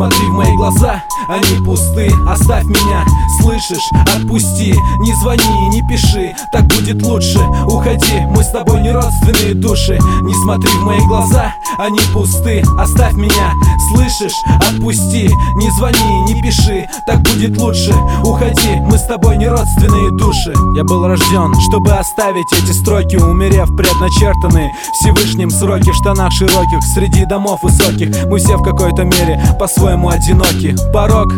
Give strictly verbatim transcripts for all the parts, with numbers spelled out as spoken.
смотри в мои глаза, они пусты. Оставь меня, слышишь? Отпусти. Не звони, не пиши, так будет лучше. Уходи, мы с тобой не родственные души. Не смотри в мои глаза, они пусты. Оставь меня, слышишь? Отпусти. Не звони, не пиши, так будет лучше. Уходи, мы с тобой не родственные души. Я был рожден, чтобы оставить эти строки, умерев предначертанные Всевышним сроки. В штанах широких, среди домов высоких, мы все в какой-то мере по-своему одиноки. Порог,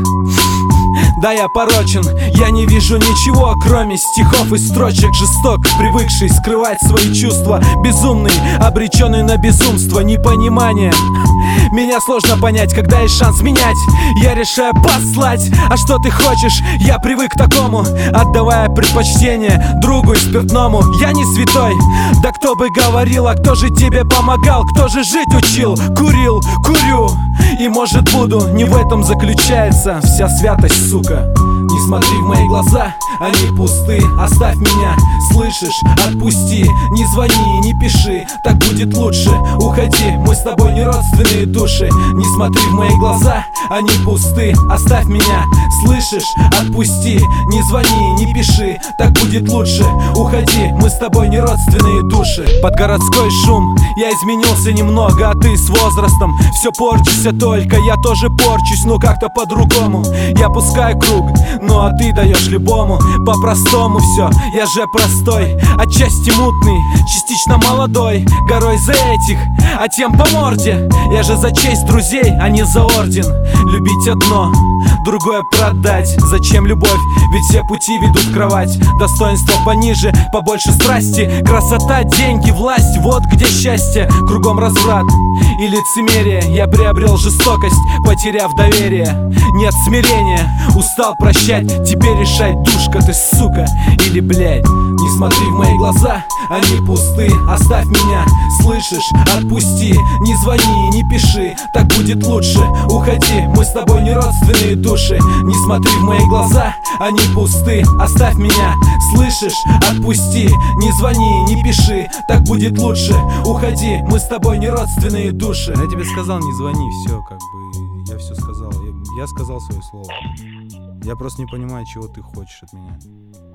да, я порочен, я не вижу ничего, кроме стихов и строчек. Жесток, привыкший скрывать свои чувства, безумный, обреченный на безумство. Непонимание, меня сложно понять, когда есть шанс менять. Я решаю послать, а что ты хочешь? Я привык к такому, отдавая предпочтение другу и спиртному. Я не святой, да кто бы говорил, а кто же тебе помогал? Кто же жить учил? Курил, курю и может буду. Не в этом заключается вся святость, сука. Не смотри в мои глаза, они пусты. Оставь меня, слышишь? Отпусти. Не звони, не пиши, так будет лучше. Уходи, мы с тобой не родственные души. Не смотри в мои глаза, они пусты. Оставь меня, слышишь? Отпусти. Не звони, не пиши, так будет лучше. Уходи, мы с тобой не родственные души. Под городской шум я изменился немного, а ты с возрастом все порчишься только. Я тоже порчусь, но как-то по-другому. Я пускаю круг, ну а ты даешь любому. По-простому все, я же простой, отчасти мутный, частично молодой. Горой за этих, а тем по морде. Я же за честь друзей, а не за орден. Любить одно, другое продать. Зачем любовь? Ведь все пути ведут в кровать. Достоинство пониже, побольше страсти. Красота, деньги, власть, вот где счастье. Кругом разврат и лицемерие. Я приобрел жестокость, потеряв доверие. Нет смирения, устал прощать. Теперь решай, душка ты, сука, или блядь. Не смотри в мои глаза, они пусты. Оставь меня, слышишь? Отпусти. Не звони, не пиши, так будет лучше. Уходи, мы с тобой не родственные души. Не смотри в мои глаза, они пусты. Оставь меня, слышишь? Отпусти. Не звони, не пиши, так будет лучше. Уходи, мы с тобой не родственные души. Я тебе сказал, не звони, все, как бы, я все сказал. Я, я сказал свое слово. Я просто не понимаю, чего ты хочешь от меня.